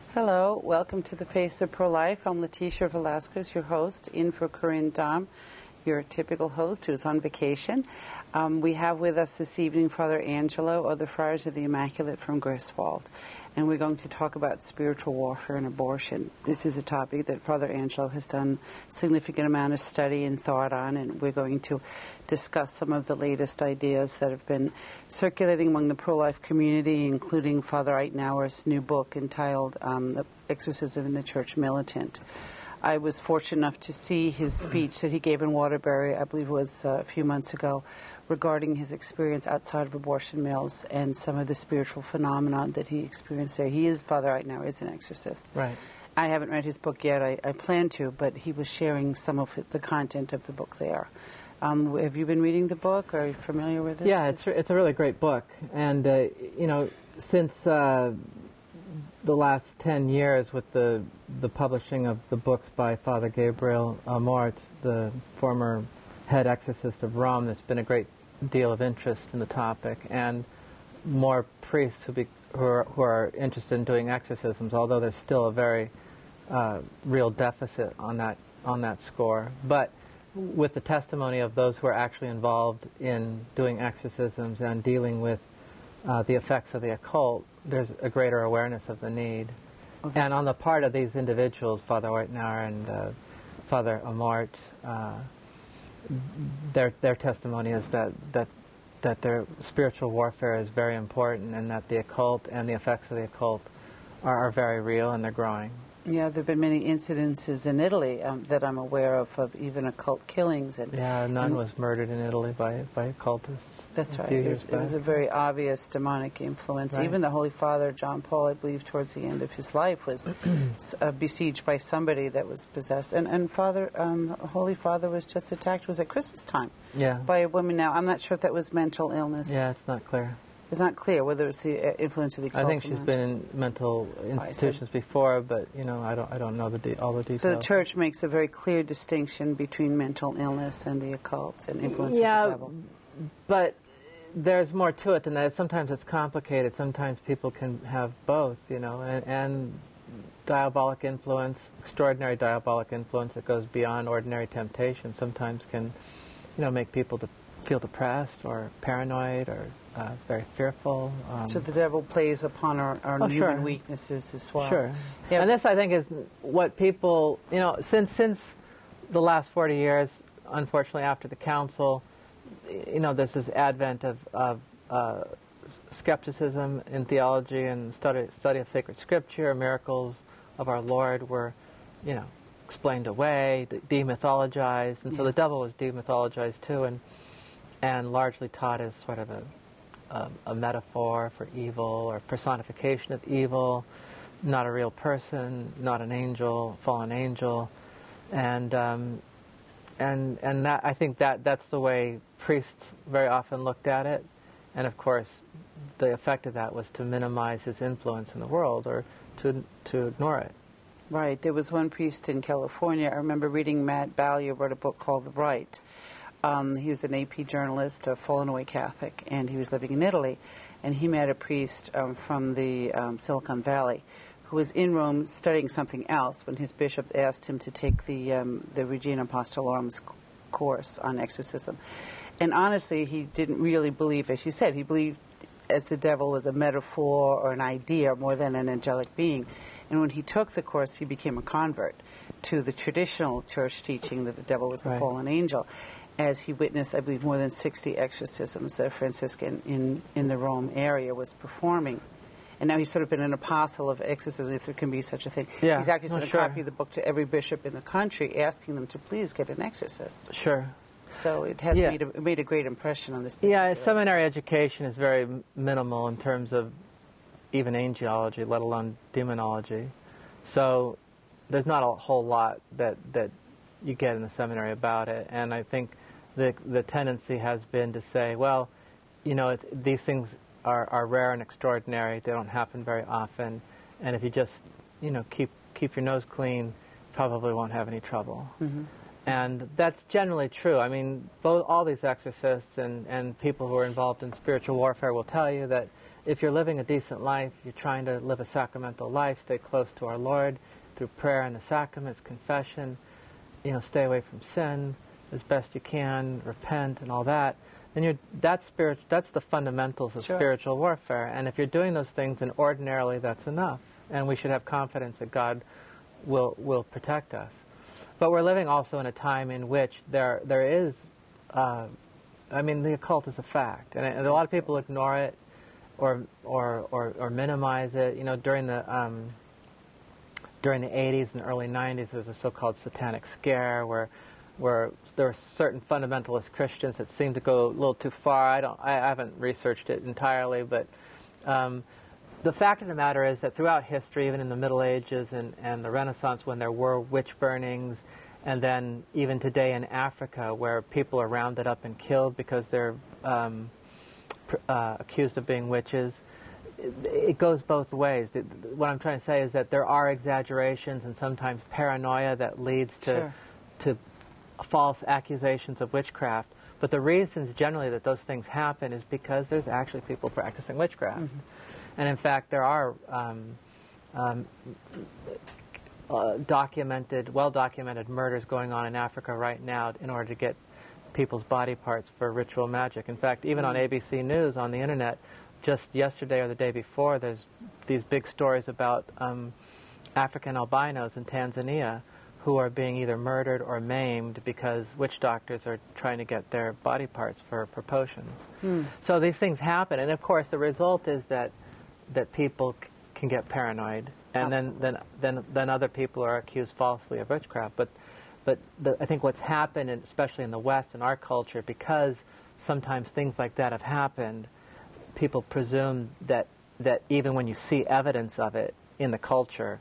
Hello, welcome to the Face of Pro-Life. I'm Leticia Velasquez, your host, in for Corinne Dahm, your typical host who's on vacation. We have with us this evening Father Angelo of the Friars of the Immaculate from Griswold, and we're going to talk about spiritual warfare and abortion. This is a topic that Father Angelo has done a significant amount of study and thought on, and we're going to discuss some of the latest ideas that have been circulating among the pro-life community, including Father Eitenauer's new book entitled The Exorcism in the Church Militant. I was fortunate enough to see his speech that he gave in Waterbury, I believe it was a few months ago, regarding his experience outside of abortion mills and some of the spiritual phenomena that he experienced there. Father Eitenauer is an exorcist. Right. I haven't read his book yet. I plan to, but he was sharing some of the content of the book there. Have you been reading the book? Are you familiar with this? Yeah, it's a really great book. And, since the last 10 years with the publishing of the books by Father Gabriel Amort, the former head exorcist of Rome, there's been a great deal of interest in the topic, and more priests who are interested in doing exorcisms, although there's still a very real deficit on that score. But with the testimony of those who are actually involved in doing exorcisms and dealing with the effects of the occult, there's a greater awareness of the need. And on the part of these individuals, Father Eitenauer and Father Amort, their testimony is that their spiritual warfare is very important, and that the occult and the effects of the occult are very real, and they're growing. Yeah, there have been many incidences in Italy that I'm aware of even occult killings. Yeah, a nun was murdered in Italy by occultists. That's right. It was a very obvious demonic influence. Right. Even the Holy Father, John Paul, I believe, towards the end of his life, was besieged by somebody that was possessed. And Holy Father was just attacked, was at Christmas time, by a woman. Now, I'm not sure if that was mental illness. Yeah, it's not clear. It's not clear whether it's the influence of the occult. I think she's been in mental institutions before, but I don't know all the details. The Church makes a very clear distinction between mental illness and the occult and influence of the devil. But there's more to it than that. Sometimes it's complicated. Sometimes people can have both, and diabolic influence, extraordinary diabolic influence that goes beyond ordinary temptation, sometimes can, make people feel depressed or paranoid or very fearful. So the devil plays upon our human weaknesses as well. Sure. Yeah. And this, I think, is what people, since the last 40 years, unfortunately, after the Council, there's this advent of skepticism in theology and study of sacred scripture. Miracles of our Lord were, explained away, demythologized, and so the devil was demythologized too, and largely taught as sort of a metaphor for evil or personification of evil, not a real person, not an angel, fallen angel, and that, I think that's the way priests very often looked at it, and of course the effect of that was to minimize his influence in the world or to ignore it. Right. There was one priest in California. I remember reading Matt Ballier wrote a book called The Right. He was an AP journalist, a fallen away Catholic, and he was living in Italy. And he met a priest from the Silicon Valley who was in Rome studying something else when his bishop asked him to take the Regina Apostolorum's course on exorcism. And honestly, he didn't really believe, as you said, he believed as the devil was a metaphor or an idea more than an angelic being. And when he took the course, he became a convert to the traditional church teaching that the devil was a fallen angel, as he witnessed, I believe, more than 60 exorcisms that a Franciscan in the Rome area was performing. And now he's sort of been an apostle of exorcism, if there can be such a thing. Yeah. He's actually sent a copy of the book to every bishop in the country, asking them to please get an exorcist. Sure. So it has made a great impression on this. Yeah, seminary education is very minimal in terms of even angelology, let alone demonology. So there's not a whole lot that you get in the seminary about it. And I think the tendency has been to say, well, these things are rare and extraordinary. They don't happen very often. And if you just, keep your nose clean, probably won't have any trouble. Mm-hmm. And that's generally true. I mean, all these exorcists and people who are involved in spiritual warfare will tell you that if you're living a decent life, you're trying to live a sacramental life, stay close to our Lord through prayer and the sacraments, confession, stay away from sin as best you can, repent and all that, then that's the fundamentals of spiritual warfare. And if you're doing those things, then ordinarily that's enough. And we should have confidence that God will protect us. But we're living also in a time in which there is, the occult is a fact, and a lot of people ignore it or minimize it. During the 80s and early 90s, there was a so-called satanic scare where there were certain fundamentalist Christians that seemed to go a little too far. I haven't researched it entirely, but the fact of the matter is that throughout history, even in the Middle Ages and the Renaissance, when there were witch burnings, and then even today in Africa, where people are rounded up and killed because they're accused of being witches, it goes both ways. What I'm trying to say is that there are exaggerations and sometimes paranoia that leads to false accusations of witchcraft. But the reasons generally that those things happen is because there's actually people practicing witchcraft. Mm-hmm. And in fact, there are well-documented murders going on in Africa right now in order to get people's body parts for ritual magic. In fact, even on ABC News, on the internet, just yesterday or the day before, there's these big stories about African albinos in Tanzania who are being either murdered or maimed because witch doctors are trying to get their body parts for potions. So these things happen, and of course the result is that people can get paranoid, and then other people are accused falsely of witchcraft. But I think what's happened, especially in the West, in our culture, because sometimes things like that have happened, people presume that even when you see evidence of it in the culture,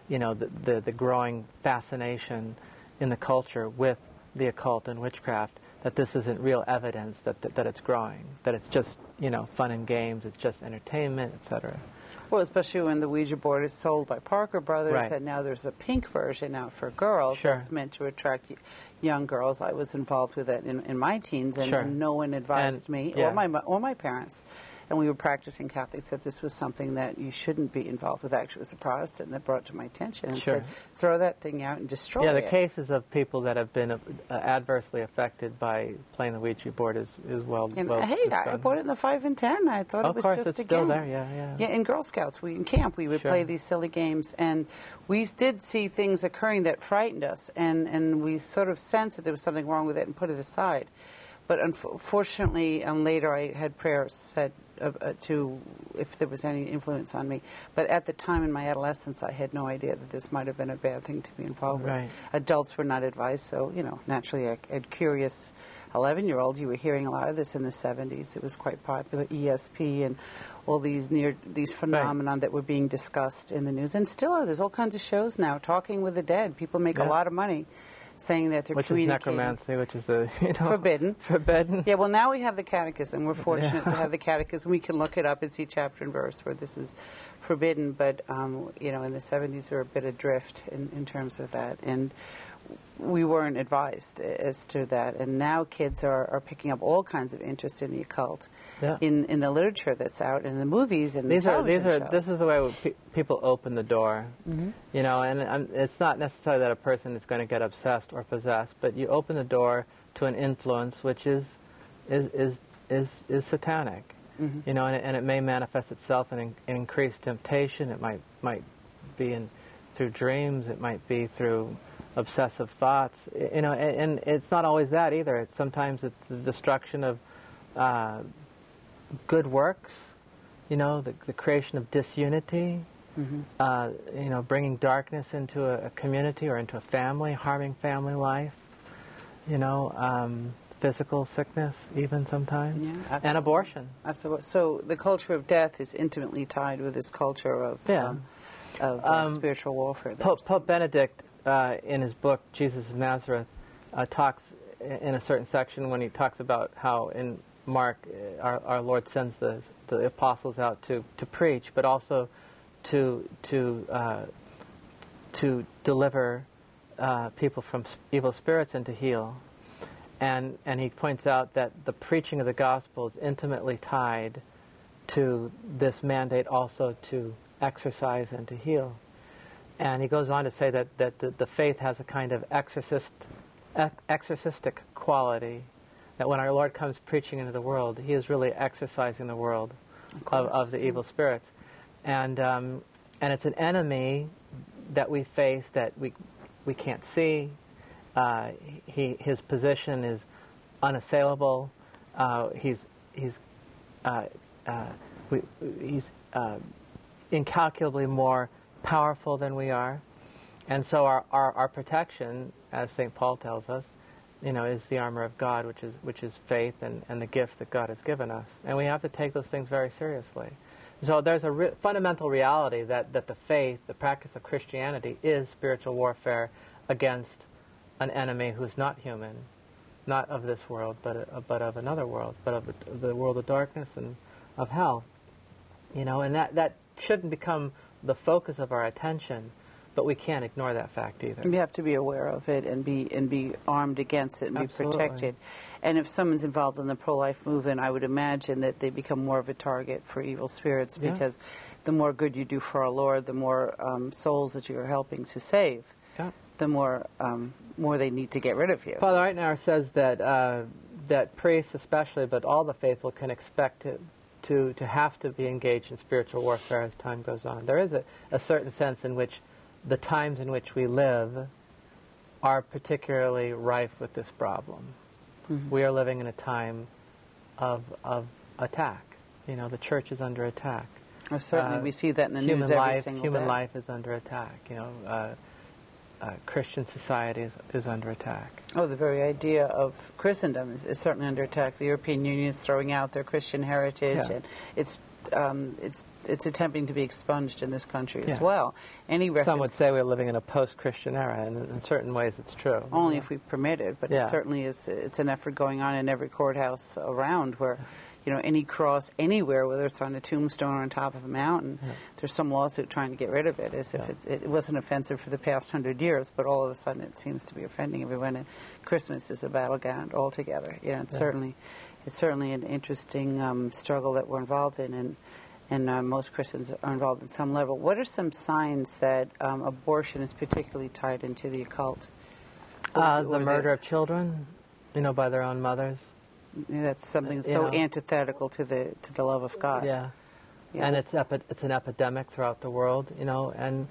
the growing fascination in the culture with the occult and witchcraft, that this isn't real evidence that it's growing, that it's just, fun and games, it's just entertainment, etc. Well, especially when the Ouija board is sold by Parker Brothers, Right. and now there's a pink version out for girls Sure. that's meant to attract young girls. I was involved with that in my teens, and no one advised me or my parents. And we were practicing Catholics that this was something that you shouldn't be involved with. Actually, it was a Protestant that brought it to my attention and said, throw that thing out and destroy it. Yeah, the cases of people that have been adversely affected by playing the Ouija board is well. I bought it in the 5 and 10. I thought it was just it's a game. Still there, yeah. Yeah, in Girl Scouts, in camp, we would play these silly games, and we did see things occurring that frightened us, and we sort of sensed that there was something wrong with it and put it aside. But unfortunately, later I had prayers said to if there was any influence on me. But at the time in my adolescence, I had no idea that this might have been a bad thing to be involved with. Adults were not advised, so, naturally a curious 11-year-old, you were hearing a lot of this in the 70s. It was quite popular, ESP and all these phenomenon that were being discussed in the news. And still are. There's all kinds of shows now, Talking with the Dead. People make a lot of money saying that they're communicating. Which is necromancy, which is forbidden. Forbidden. Yeah, well, now we have the Catechism. We're fortunate to have the Catechism. We can look it up and see chapter and verse where this is forbidden. But, in the 70s, there were a bit adrift in terms of that. And we weren't advised as to that. And now kids are picking up all kinds of interest in the occult in the literature that's out, and in the movies and the television shows. This is the way people open the door. Mm-hmm. And it's not necessarily that a person is going to get obsessed or possessed, but you open the door to an influence which is satanic. Mm-hmm. And it may manifest itself in increased temptation. It might be through dreams. It might be through obsessive thoughts, and it's not always that either. Sometimes it's the destruction of good works, the creation of disunity, bringing darkness into a community or into a family, harming family life, physical sickness even sometimes, and abortion. Absolutely. So the culture of death is intimately tied with this culture of spiritual warfare. Pope Benedict, in his book, Jesus of Nazareth, talks in a certain section when he talks about how in Mark, our Lord sends the apostles out to preach, but also to deliver people from evil spirits and to heal. And he points out that the preaching of the gospel is intimately tied to this mandate also to exorcise and to heal. And he goes on to say that the faith has a kind of exorcistic quality, that when our Lord comes preaching into the world, he is really exorcising the world of the evil spirits. And it's an enemy that we face that we can't see. His position is unassailable. He's incalculably more powerful than we are. And so our protection, as St. Paul tells us, is the armor of God, which is faith and the gifts that God has given us. And we have to take those things very seriously. So there's a fundamental reality that the faith, the practice of Christianity, is spiritual warfare against an enemy who's not human, not of this world, but of another world, but of the world of darkness and of hell. And that shouldn't become the focus of our attention, but we can't ignore that fact either. We have to be aware of it and be armed against it and Absolutely. be protected. And if someone's involved in the pro-life movement, I would imagine that they become more of a target for evil spirits, because the more good you do for our Lord, the more souls that you're helping to save, the more they need to get rid of you. Father Eitenauer says that priests especially, but all the faithful, can expect to have to be engaged in spiritual warfare as time goes on. There is a certain sense in which the times in which we live are particularly rife with this problem. Mm-hmm. We are living in a time of attack. The church is under attack. Oh, certainly, we see that in the news every single day. Human life is under attack. Christian society is under attack. Oh, the very idea of Christendom is certainly under attack. The European Union is throwing out their Christian heritage, and it's attempting to be expunged in this country as well. Some would say we're living in a post-Christian era, and in certain ways it's true. Only if we permit it, but it certainly is. It's an effort going on in every courthouse around where, any cross anywhere, whether it's on a tombstone or on top of a mountain, there's some lawsuit trying to get rid of it, as if it wasn't offensive for the past 100 years, but all of a sudden it seems to be offending everyone. And Christmas is a battleground altogether. It's certainly an interesting struggle that we're involved in, and most Christians are involved in some level. What are some signs that abortion is particularly tied into the occult? The murder of children, by their own mothers. That's something so antithetical to the love of God. Yeah. And it's an epidemic throughout the world, and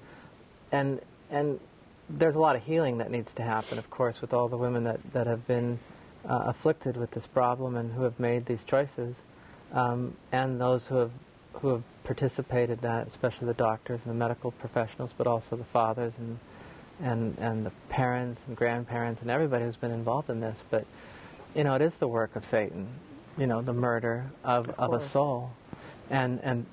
there's a lot of healing that needs to happen, of course, with all the women that have been afflicted with this problem and who have made these choices, and those who have participated in that, especially the doctors and the medical professionals, but also the fathers and the parents and grandparents and everybody who's been involved in this. But it is the work of Satan, the murder of a soul. And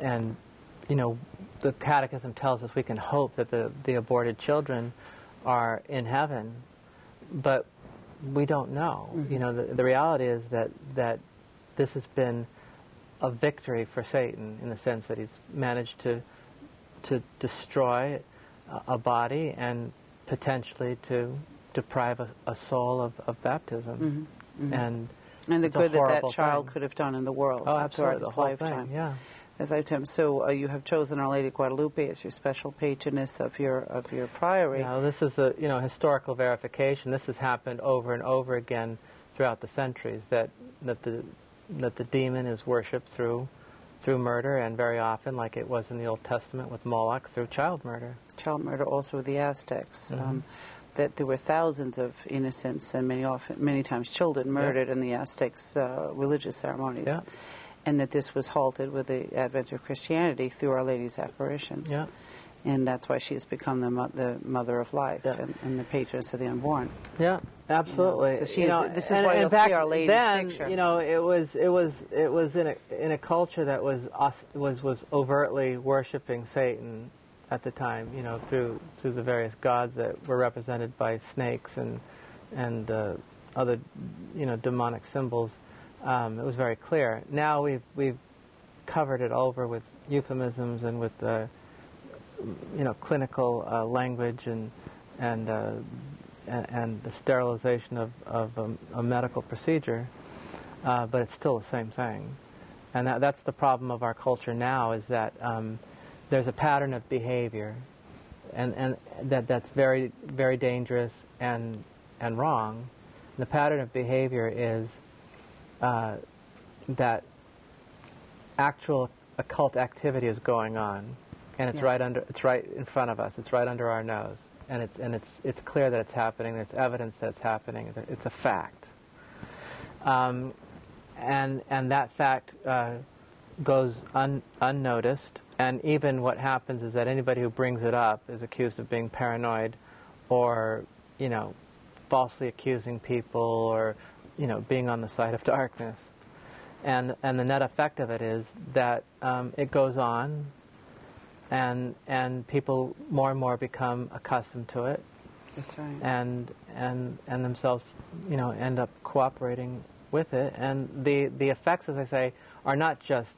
the Catechism tells us we can hope that the aborted children are in heaven, but we don't know. Mm-hmm. The reality is that this has been a victory for Satan, in the sense that he's managed to destroy a body and potentially to deprive a soul of baptism. Mm-hmm. Mm-hmm. And the good that child could have done in the world throughout his lifetime. Yeah. So you have chosen Our Lady of Guadalupe as your special patroness of your friary. Now, this is a historical verification. This has happened over and over again throughout the centuries, that the demon is worshipped through murder, and very often, like it was in the Old Testament with Moloch, through child murder. Child murder also with the Aztecs. Mm-hmm. That there were thousands of innocents and many times children murdered in the Aztecs' religious ceremonies. Yeah. And that this was halted with the advent of Christianity through Our Lady's apparitions. Yeah. And that's why she has become the mother of life and the patroness of the unborn. Yeah, absolutely. So she is. This is why you'll see Our Lady's picture. It was in a culture that was overtly worshiping Satan at the time. Through the various gods that were represented by snakes and other demonic symbols. It was very clear. Now we've covered it over with euphemisms and with clinical language and the sterilization of a medical procedure, but it's still the same thing. And that's the problem of our culture now, is that there's a pattern of behavior, and that's very, very dangerous and wrong. The pattern of behavior is that actual occult activity is going on, and it's it's right in front of us. It's right under our nose, and it's clear that it's happening. There's evidence that it's happening. It's a fact, and that fact goes unnoticed. And even what happens is that anybody who brings it up is accused of being paranoid, or falsely accusing people, or being on the side of darkness. And the net effect of it is that it goes on, and people more and more become accustomed to it. That's right. And themselves, end up cooperating with it. And the effects, as I say, are not just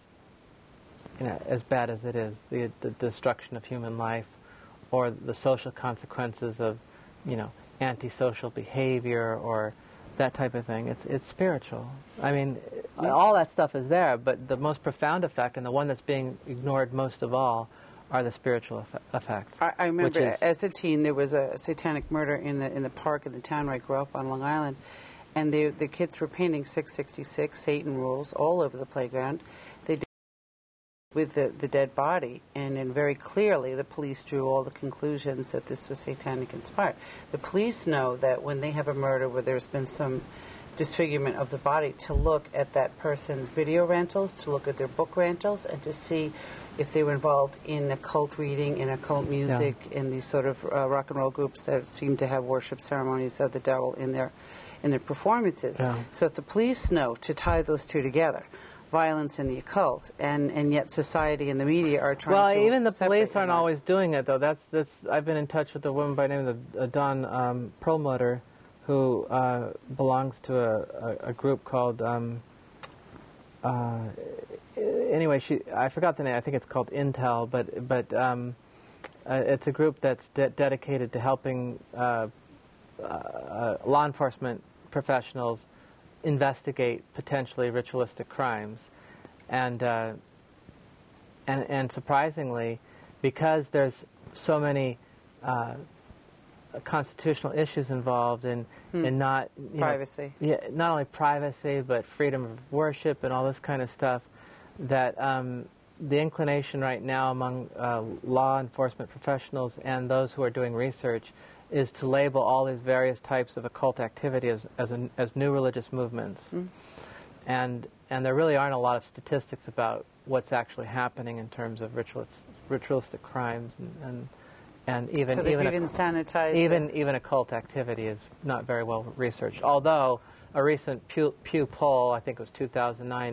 as bad as it is, the destruction of human life, or the social consequences of antisocial behavior, or that type of thing. It's spiritual. I mean, all that stuff is there, but the most profound effect, and the one that's being ignored most of all, are the spiritual effects. I remember as a teen there was a satanic murder in the park in the town where I grew up on Long Island, and the kids were painting 666 Satan rules all over the playground. They did with the dead body, and then very clearly the police drew all the conclusions that this was satanic inspired. The police know that when they have a murder where there's been some disfigurement of the body, to look at that person's video rentals, to look at their book rentals, and to see if they were involved in occult reading, in occult music, in these sort of rock and roll groups that seem to have worship ceremonies of the devil in their performances. Yeah. So if the police know to tie those two together, violence and the occult, and yet society and the media are trying to. Well, even the police aren't always doing it, though. That's I've been in touch with a woman by the name of Dawn Perlmutter, who belongs to a group called. Anyway, I forgot the name. I think it's called Intel, but it's a group that's dedicated to helping law enforcement professionals investigate potentially ritualistic crimes, and surprisingly, because there's so many constitutional issues involved in not privacy, not only privacy but freedom of worship and all this kind of stuff, that the inclination right now among law enforcement professionals and those who are doing research is to label all these various types of occult activity as new religious movements. And there really aren't a lot of statistics about what's actually happening in terms of ritualistic crimes, and even so even sanitized even occult activity is not very well researched. Although a recent Pew poll, I think it was 2009,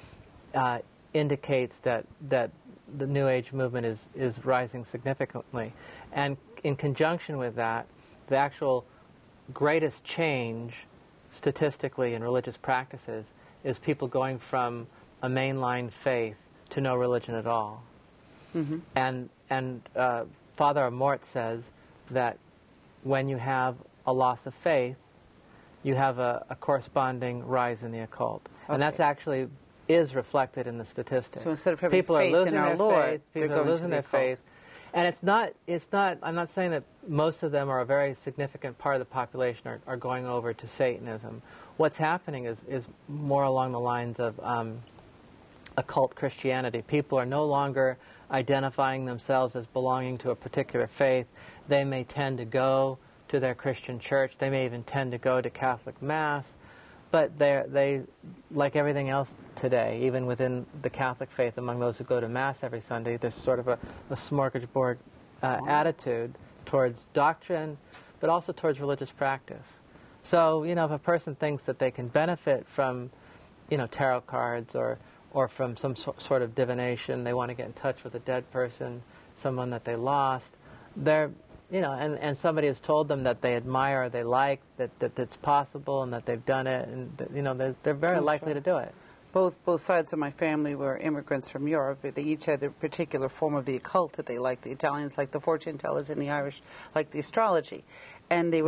indicates that the New Age movement is rising significantly, and in conjunction with that, the actual greatest change statistically in religious practices is people going from a mainline faith to no religion at all. Mm-hmm. And Father Amort says that when you have a loss of faith, you have a corresponding rise in the occult. Okay. And that's actually is reflected in the statistics. So instead of having people faith are losing in our their Lord, faith, people are losing their faith. And it's not, I'm not saying that most of them, or a very significant part of the population, are going over to Satanism. What's happening is more along the lines of occult Christianity. People are no longer identifying themselves as belonging to a particular faith. They may tend to go to their Christian church. They may even tend to go to Catholic Mass. But they, like everything else today, even within the Catholic faith, among those who go to Mass every Sunday, there's sort of a smorgasbord attitude towards doctrine, but also towards religious practice. So, if a person thinks that they can benefit from, tarot cards or from some sort of divination, they want to get in touch with a dead person, someone that they lost, they're and somebody has told them that they admire or they like, that it's possible and that they've done it, and they're very likely to do it. Both sides of my family were immigrants from Europe. They each had their particular form of the occult that they liked. The Italians liked the fortune tellers, and the Irish liked the astrology. And they were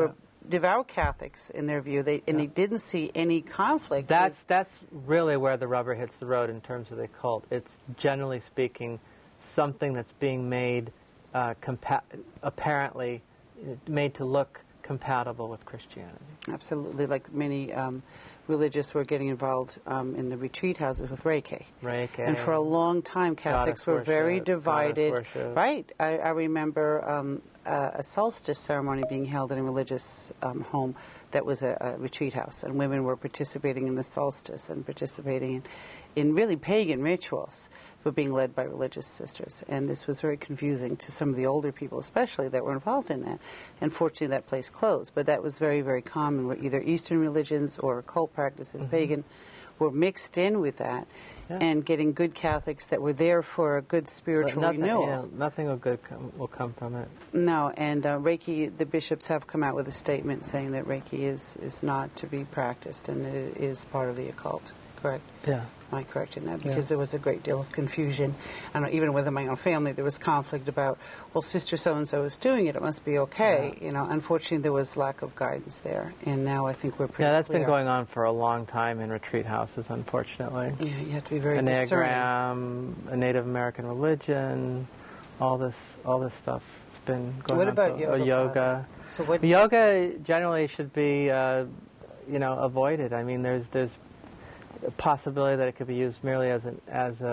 devout Catholics in their view, they didn't see any conflict. That's really where the rubber hits the road in terms of the occult. It's, generally speaking, something that's being made apparently made to look compatible with Christianity. Absolutely, like many religious were getting involved in the retreat houses with Reiki. And for a long time, Catholics were very divided. Right. I remember a solstice ceremony being held in a religious home that was a retreat house, and women were participating in the solstice and participating in really pagan rituals, but being led by religious sisters. And this was very confusing to some of the older people, especially, that were involved in that. And fortunately, that place closed. But that was very, very common, where either Eastern religions or occult practices, pagan, were mixed in with that. Yeah. And getting good Catholics that were there for a good spiritual renewal. Nothing good will come from it. No, and Reiki, the bishops have come out with a statement saying that Reiki is not to be practiced, and it is part of the occult. Correct? Yeah. Am I correct in that? Because there was a great deal of confusion. And even within my own family, there was conflict about, well, Sister so-and-so is doing it, it must be okay. Yeah. Unfortunately, there was lack of guidance there. And now I think we're pretty clear. Yeah, that's been going on for a long time in retreat houses, unfortunately. Yeah, you have to be very discerning. Enneagram, a Native American religion, all this stuff has been going on. What about yoga? So yoga generally should be, avoided. I mean, there's a possibility that it could be used merely as an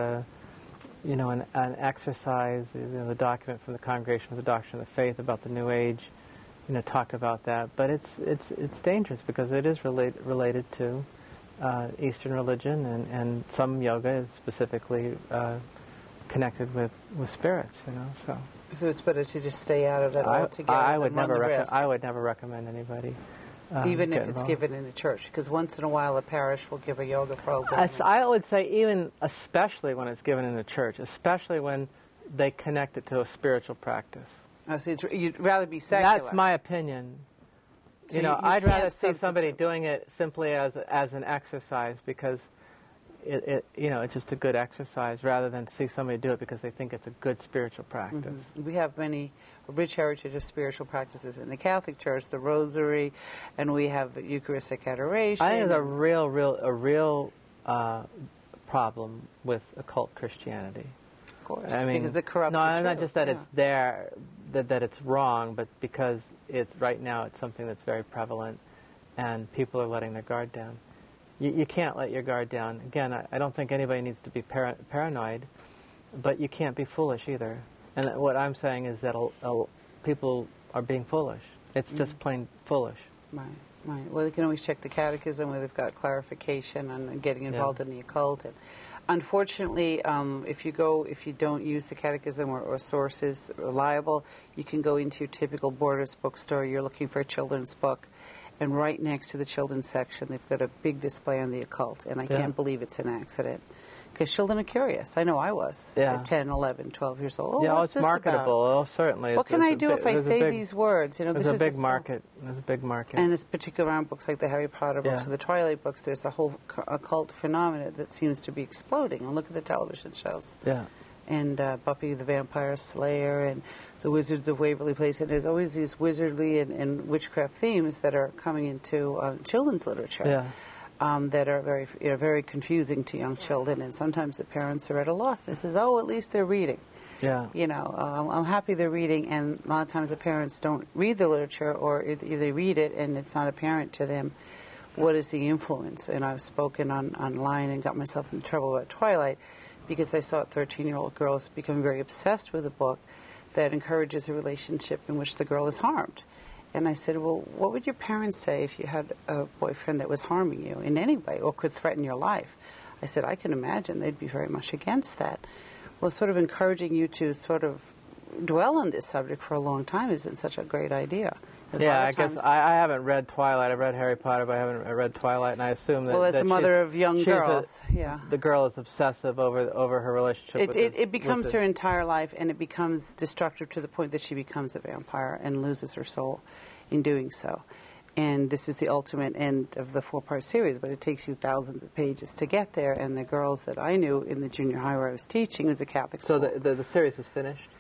exercise. The document from the Congregation of the Doctrine of the Faith about the New Age, talked about that. But it's dangerous because it is related to Eastern religion, and some yoga is specifically connected with spirits. So it's better to just stay out of it altogether. I would never recommend anybody. Even if it's given in a church, because once in a while a parish will give a yoga program. I would say especially when it's given in a church, especially when they connect it to a spiritual practice. Oh, so you'd rather be secular. That's my opinion. So I'd rather see somebody doing it simply as an exercise because it's just a good exercise, rather than see somebody do it because they think it's a good spiritual practice. Mm-hmm. We have a rich heritage of spiritual practices in the Catholic Church, the Rosary, and we have Eucharistic adoration. I think there's a real problem with occult Christianity. Of course, because it corrupts the truth. No, not just that it's there, that it's wrong, but because right now it's something that's very prevalent, and people are letting their guard down. You can't let your guard down. Again, I don't think anybody needs to be paranoid, but you can't be foolish either. And what I'm saying is that people are being foolish. It's just plain foolish. Right. Well, they can always check the catechism where they've got clarification on getting involved in the occult. And unfortunately, if you don't use the catechism or sources reliable, you can go into your typical Borders bookstore. You're looking for a children's book. And right next to the children's section, they've got a big display on the occult. And I can't believe it's an accident. Because children are curious. I know I was at 10, 11, 12 years old. It's marketable. About? Oh, certainly. What can I do if I say these words? There's a big market. There's a big market. And it's particularly around books like the Harry Potter books or the Twilight books. There's a whole occult phenomena that seems to be exploding. And look at the television shows. Yeah. And Buffy the Vampire Slayer and the Wizards of Waverly Place. And there's always these wizardly and witchcraft themes that are coming into children's literature. Yeah. That are very, very confusing to young children, and sometimes the parents are at a loss. They says, "Oh, at least they're reading." Yeah. I'm happy they're reading, and a lot of times the parents don't read the literature, or if they read it and it's not apparent to them, what is the influence? And I've spoken online and got myself in trouble about Twilight because I saw 13-year-old girls become very obsessed with a book that encourages a relationship in which the girl is harmed. And I said, well, what would your parents say if you had a boyfriend that was harming you in any way or could threaten your life? I said, I can imagine they'd be very much against that. Well, sort of encouraging you to sort of dwell on this subject for a long time isn't such a great idea. I guess I haven't read Twilight. I've read Harry Potter, but I haven't read Twilight, and I assume that... Well, as the mother of young girls, the girl is obsessive over her relationship with it becomes her entire life, and it becomes destructive to the point that she becomes a vampire and loses her soul in doing so. And this is the ultimate end of the 4-part series, but it takes you thousands of pages to get there. And the girls that I knew in the junior high where I was teaching was a Catholic school. So the series is finished?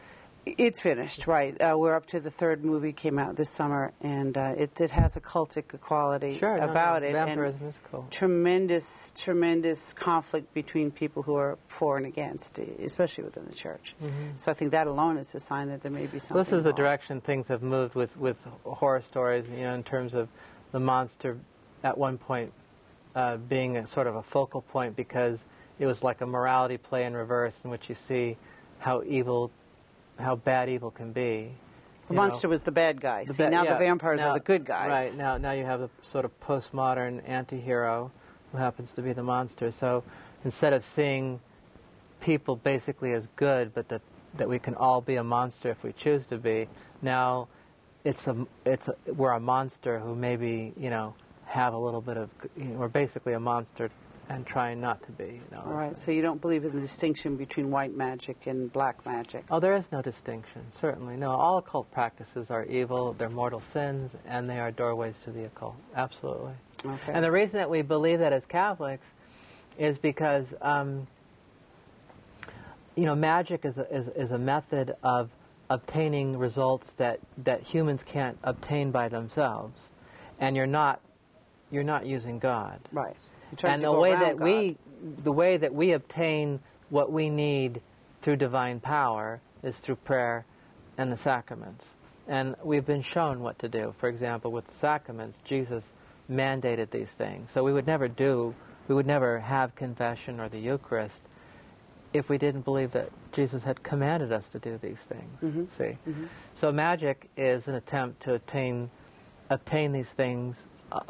It's finished, right. We're up to the third movie, came out this summer, and it has a cultic quality about it. Vampirism is cool. Tremendous conflict between people who are for and against, especially within the church. Mm-hmm. So I think that alone is a sign that there may be something. This is the involved. direction things have moved with horror stories, in terms of the monster at one point being a sort of a focal point, because it was like a morality play in reverse in which you see how bad evil can be. The monster was the bad guy. See, now the vampires are the good guys. Right, now you have the sort of postmodern anti-hero who happens to be the monster. So instead of seeing people basically as good, but that we can all be a monster if we choose to be, now we're a monster who maybe, have a little bit of, we're basically a monster and trying not to be. All right, so you don't believe in the distinction between white magic and black magic? Oh, there is no distinction, certainly. No, all occult practices are evil, they're mortal sins, and they are doorways to the occult. Absolutely. Okay. And the reason that we believe that as Catholics is because, magic is a method of obtaining results that humans can't obtain by themselves, and you're not using God. Right. And the way that we obtain what we need through divine power is through prayer and the sacraments. And we've been shown what to do. For example, with the sacraments, Jesus mandated these things. So we would never have confession or the Eucharist if we didn't believe that Jesus had commanded us to do these things. Mm-hmm. See? Mm-hmm. So magic is an attempt to obtain these things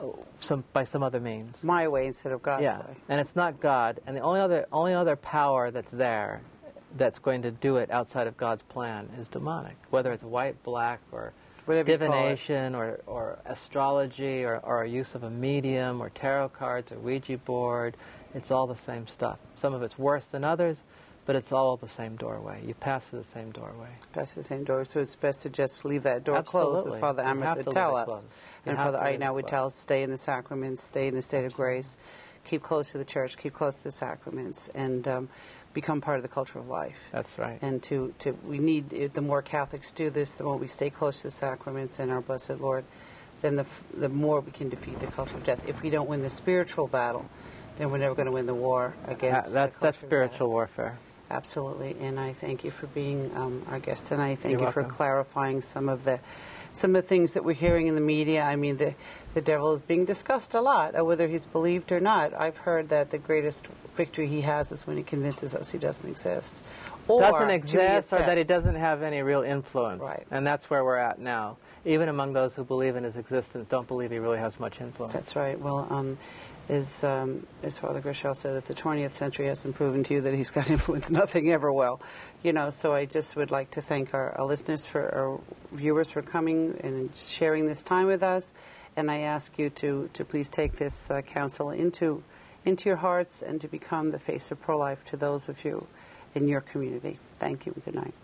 by some other means. My way instead of God's way. And it's not God. And the only other power that's there that's going to do it outside of God's plan is demonic. Whether it's white, black, or whatever divination, or astrology, or a use of a medium, or tarot cards, or Ouija board, it's all the same stuff. Some of it's worse than others, but it's all the same doorway. You pass through the same doorway. Pass through the same door, so it's best to just leave that door closed, as Father Amrit would tell us. And Father Aina would tell us, stay in the sacraments, stay in the state of grace, keep close to the church, keep close to the sacraments, and become part of the culture of life. That's right. And we need, the more Catholics do this, the more we stay close to the sacraments and our Blessed Lord, then the more we can defeat the culture of death. If we don't win the spiritual battle, then we're never going to win the war against that's spiritual warfare. Absolutely, and I thank you for being our guest tonight. Thank You're you for welcome. clarifying some of the things that we're hearing in the media. I mean, the devil is being discussed a lot, whether he's believed or not. I've heard that the greatest victory he has is when he convinces us he doesn't exist. Or doesn't exist, or that he doesn't have any real influence. Right. And that's where we're at now. Even among those who believe in his existence, don't believe he really has much influence. That's right. Well, as Father Groeschel said, that the 20th century hasn't proven to you that he's got influence, nothing ever will. So I just would like to thank our listeners, our viewers for coming and sharing this time with us. And I ask you to please take this counsel into your hearts and to become the face of pro-life to those of you in your community. Thank you and good night.